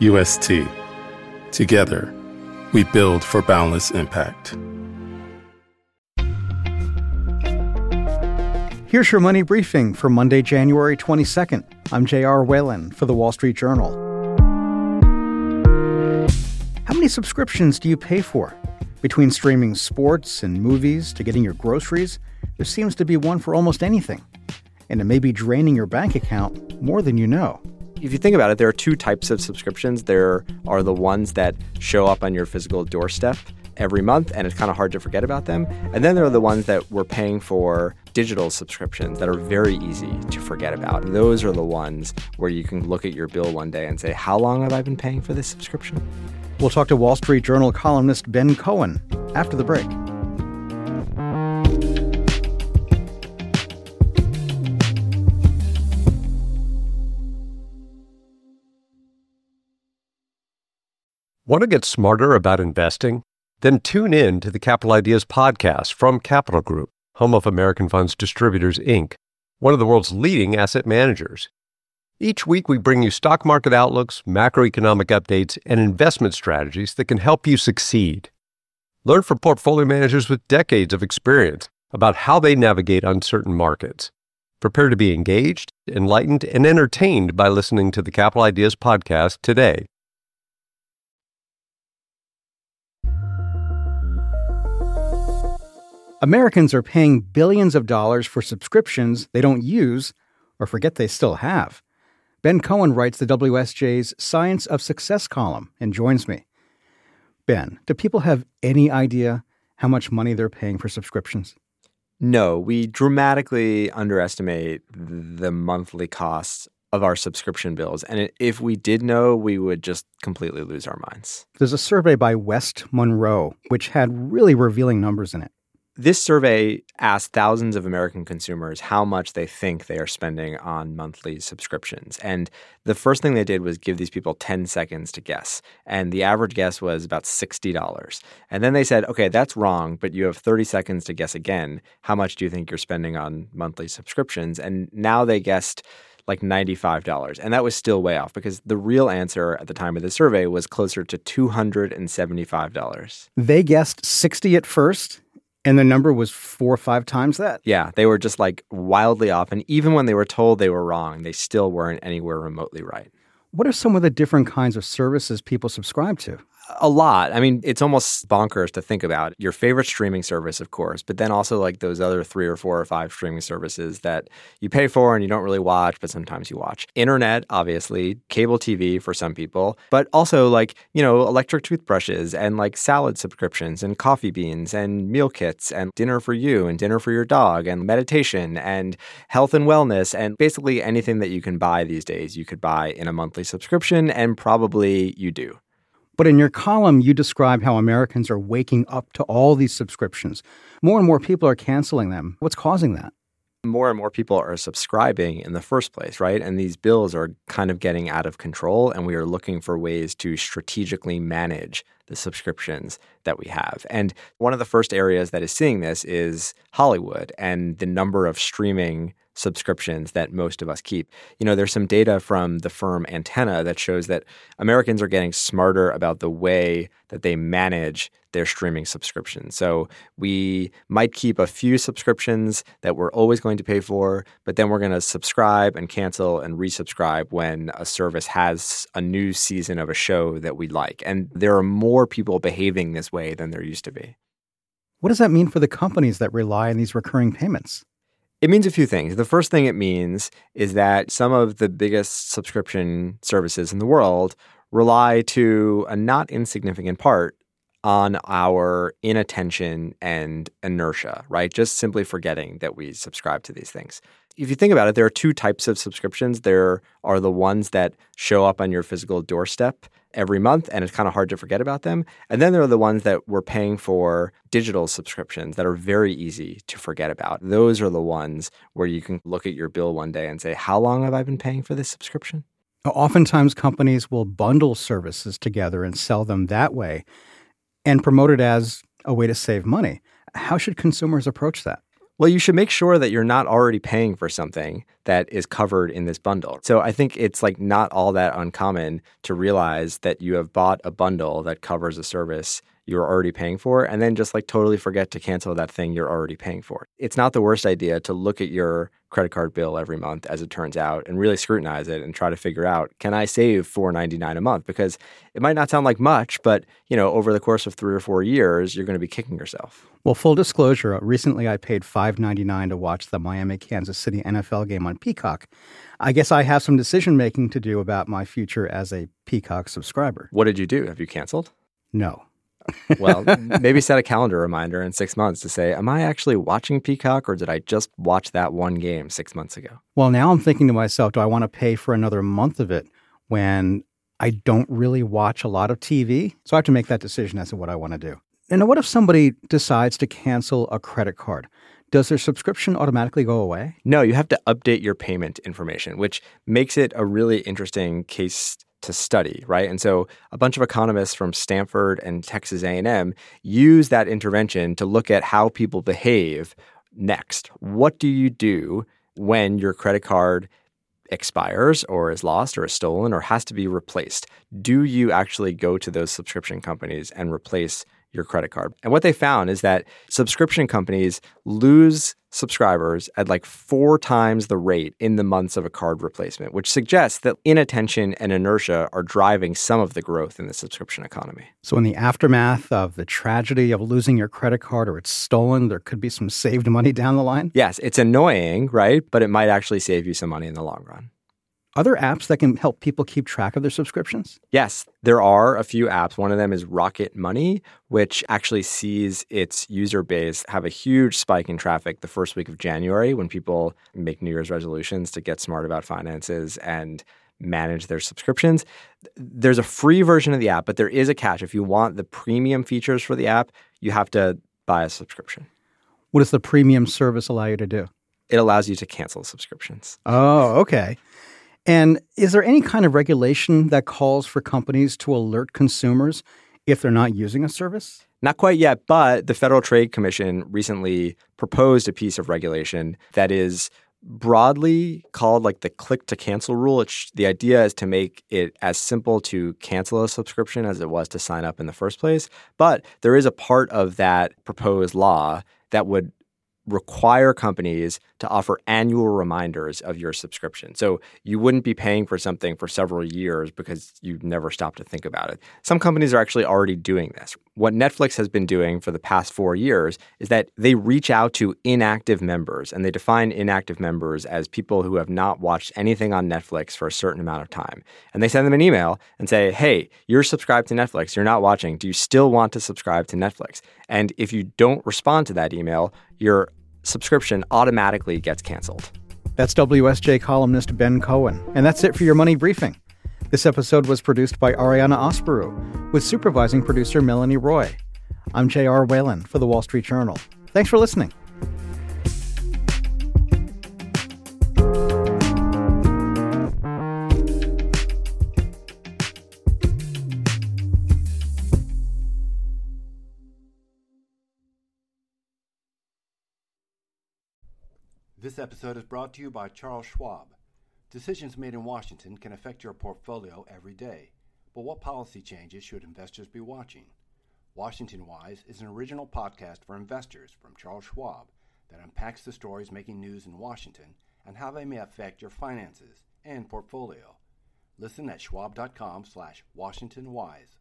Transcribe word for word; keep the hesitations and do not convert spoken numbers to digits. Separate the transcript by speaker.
Speaker 1: U S T. Together, we build for boundless impact.
Speaker 2: Here's your money briefing for Monday, January twenty-second. I'm J R. Whalen for The Wall Street Journal. How many subscriptions do you pay for? Between streaming sports and movies to getting your groceries, there seems to be one for almost anything. And it may be draining your bank account more than you know.
Speaker 3: If you think about it, there are two types of subscriptions. There are the ones that show up on your physical doorstep every month, and it's kind of hard to forget about them. And then there are the ones that we're paying for, digital subscriptions that are very easy to forget about. Those are the ones where you can look at your bill one day and say, how long have I been paying for this subscription?
Speaker 2: We'll talk to Wall Street Journal columnist Ben Cohen after the break.
Speaker 4: Want to get smarter about investing? Then tune in to the Capital Ideas podcast from Capital Group, home of American Funds Distributors, Incorporated, one of the world's leading asset managers. Each week, we bring you stock market outlooks, macroeconomic updates, and investment strategies that can help you succeed. Learn from portfolio managers with decades of experience about how they navigate uncertain markets. Prepare to be engaged, enlightened, and entertained by listening to the Capital Ideas podcast today.
Speaker 2: Americans are paying billions of dollars for subscriptions they don't use or forget they still have. Ben Cohen writes the W S J's Science of Success column and joins me. Ben, do people have any idea how much money they're paying for subscriptions?
Speaker 3: No, we dramatically underestimate the monthly costs of our subscription bills. And if we did know, we would just completely lose our minds.
Speaker 2: There's a survey by West Monroe, which had really revealing numbers in it.
Speaker 3: This survey asked thousands of American consumers how much they think they are spending on monthly subscriptions. And the first thing they did was give these people ten seconds to guess. And the average guess was about sixty dollars. And then they said, okay, that's wrong, but you have thirty seconds to guess again. How much do you think you're spending on monthly subscriptions? And now they guessed like ninety-five dollars. And that was still way off because the real answer at the time of the survey was closer to two hundred seventy-five dollars.
Speaker 2: They guessed sixty at first, and the number was four or five times that?
Speaker 3: Yeah, they were just like wildly off. And even when they were told they were wrong, they still weren't anywhere remotely right.
Speaker 2: What are some of the different kinds of services people subscribe to?
Speaker 3: A lot. I mean, it's almost bonkers to think about. Your favorite streaming service, of course, but then also like those other three or four or five streaming services that you pay for and you don't really watch, but sometimes you watch. Internet, obviously, cable T V for some people, but also like, you know, electric toothbrushes and like salad subscriptions and coffee beans and meal kits and dinner for you and dinner for your dog and meditation and health and wellness and basically anything that you can buy these days, you could buy in a monthly subscription, and probably you do.
Speaker 2: But in your column, you describe how Americans are waking up to all these subscriptions. More and more people are canceling them. What's causing that?
Speaker 3: More and more people are subscribing in the first place, right? And these bills are kind of getting out of control, and we are looking for ways to strategically manage the subscriptions that we have. And one of the first areas that is seeing this is Hollywood and the number of streaming subscriptions that most of us keep. You know, there's some data from the firm Antenna that shows that Americans are getting smarter about the way that they manage their streaming subscriptions. So we might keep a few subscriptions that we're always going to pay for, but then we're going to subscribe and cancel and resubscribe when a service has a new season of a show that we like. And there are more people behaving this way than there used to be.
Speaker 2: What does that mean for the companies that rely on these recurring payments?
Speaker 3: It means a few things. The first thing it means is that some of the biggest subscription services in the world rely to a not insignificant part on our inattention and inertia, right? Just simply forgetting that we subscribe to these things. If you think about it, there are two types of subscriptions. There are the ones that show up on your physical doorstep every month, and it's kind of hard to forget about them. And then there are the ones that we're paying for, digital subscriptions that are very easy to forget about. Those are the ones where you can look at your bill one day and say, how long have I been paying for this subscription?
Speaker 2: Oftentimes, companies will bundle services together and sell them that way and promote it as a way to save money. How should consumers approach that?
Speaker 3: Well, you should make sure that you're not already paying for something that is covered in this bundle. So I think it's like not all that uncommon to realize that you have bought a bundle that covers a service you're already paying for and then just like totally forget to cancel that thing you're already paying for. It's not the worst idea to look at your credit card bill every month, as it turns out, and really scrutinize it and try to figure out, can I save four dollars and ninety-nine cents a month? Because it might not sound like much, but you know, over the course of three or four years, you're going to be kicking yourself.
Speaker 2: Well, full disclosure, recently I paid five dollars and ninety-nine cents to watch the Miami-Kansas City N F L game on Peacock. I guess I have some decision-making to do about my future as a Peacock subscriber.
Speaker 3: What did you do? Have you canceled?
Speaker 2: No.
Speaker 3: Well, maybe set a calendar reminder in six months to say, am I actually watching Peacock or did I just watch that one game six months ago?
Speaker 2: Well, now I'm thinking to myself, do I want to pay for another month of it when I don't really watch a lot of T V? So I have to make that decision as to what I want to do. And what if somebody decides to cancel a credit card? Does their subscription automatically go away?
Speaker 3: No, you have to update your payment information, which makes it a really interesting case to study, right? And so a bunch of economists from Stanford and Texas A and M use that intervention to look at how people behave next. What do you do when your credit card expires or is lost or is stolen or has to be replaced? Do you actually go to those subscription companies and replace your credit card? And what they found is that subscription companies lose subscribers at like four times the rate in the months of a card replacement, which suggests that inattention and inertia are driving some of the growth in the subscription economy.
Speaker 2: So in the aftermath of the tragedy of losing your credit card or it's stolen, there could be some saved money down the line?
Speaker 3: Yes, it's annoying, right? But it might actually save you some money in the long run.
Speaker 2: Are there apps that can help people keep track of their subscriptions?
Speaker 3: Yes, there are a few apps. One of them is Rocket Money, which actually sees its user base have a huge spike in traffic the first week of January when people make New Year's resolutions to get smart about finances and manage their subscriptions. There's a free version of the app, but there is a catch. If you want the premium features for the app, you have to buy a subscription.
Speaker 2: What does the premium service allow you to do?
Speaker 3: It allows you to cancel subscriptions.
Speaker 2: Oh, okay. And is there any kind of regulation that calls for companies to alert consumers if they're not using a service?
Speaker 3: Not quite yet, but the Federal Trade Commission recently proposed a piece of regulation that is broadly called like the click to cancel rule. It's, the idea is to make it as simple to cancel a subscription as it was to sign up in the first place. But there is a part of that proposed law that would require companies to offer annual reminders of your subscription. So you wouldn't be paying for something for several years because you never stopped to think about it. Some companies are actually already doing this. What Netflix has been doing for the past four years is that they reach out to inactive members, and they define inactive members as people who have not watched anything on Netflix for a certain amount of time. And they send them an email and say, hey, you're subscribed to Netflix, you're not watching. Do you still want to subscribe to Netflix? And if you don't respond to that email, your subscription automatically gets canceled.
Speaker 2: That's W S J columnist Ben Cohen. And that's it for your Money Briefing. This episode was produced by Ariana Osperu, with supervising producer Melanie Roy. I'm J R. Whalen for The Wall Street Journal. Thanks for listening.
Speaker 5: This episode is brought to you by Charles Schwab. Decisions made in Washington can affect your portfolio every day. But what policy changes should investors be watching? Washington Wise is an original podcast for investors from Charles Schwab that unpacks the stories making news in Washington and how they may affect your finances and portfolio. Listen at schwab.com slash Washington Wise.